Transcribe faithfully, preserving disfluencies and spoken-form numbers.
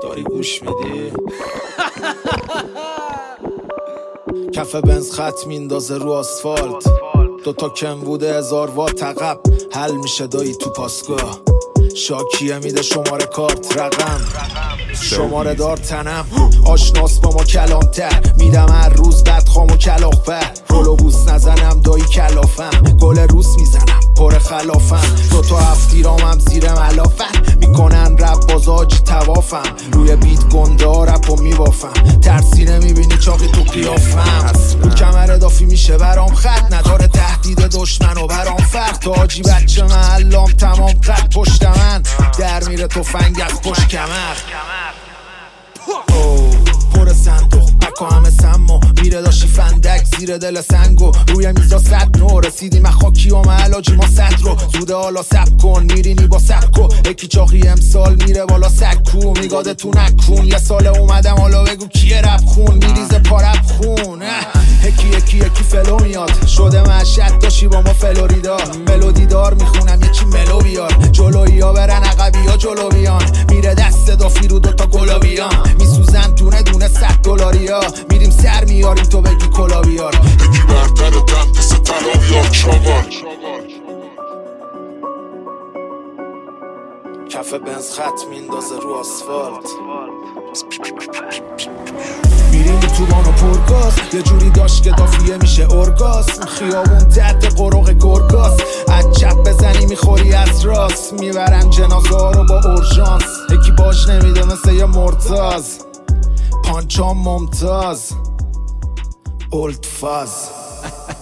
داری گوش میدی؟ کف بنز خط میندازه رو آسفالت، دوتا کم بوده هزار وات عقب حل میشه دایی تو پاسگاه. شاکیه میده شماره کارت رقم، شماره دار تنم آشناس با ما کلانتر، میدم هر روز بدخام و کلاخ پر، رولو بوس نزنم دایی کلافم، گل روس میزنم پر خلافم، دوتا هفتیرامم زیر ملافت میکنن رب بازاجی توافم، روی بیت گنده رپ و میبافم، ترسی نمیبینی چاقی تو قیافم، رو کمر دافی میشه برام خط، نداره تهدید دشمن و برام فرق، تاجی بچه محلام تمام قد پشت من در میره تفنگ از پشت کمر. اوه پر صندوق بکا همه سما میره داشتی فندک زیر دل سنگو، روی میزا صد نو رسیدیم خاکی و معلاجی ما صد رو، زوده حالا سب کن میرینی با سبکو، یکی چاقی امسال میره بالا سکو، میگاده تو نکون یه سال اومدم حالا بگو کیه رب خون، میریزه پارب خون، یکی یکی یکی فلو میاد شده مشهد داشتی با ما فلوریدا، ملودی دار میخونم یکی ملو بیار، جلویی ها برن عقبی ها جلو بیان، میره دست دافی رو دوتا گلابیان، میسوزن دونه دونه صد دلاری ها، میریم سر میاریم تو بگی کلا بیار، یکی برتر دم دست تلا بیار چاقال. کف بنز خط میندازه رو آسفالت، میریم تو بانو پرگاز، یه جوری داشت که دافیه میشه ارگاز، خیابون تحت قروق گرگاز، از چپ بزنی میخوری از راست، میبرن جنازه ها رو با اورژانس، یکی باش نمیده مثل یه مرتاز، پانچام ممتاز اولد فاز.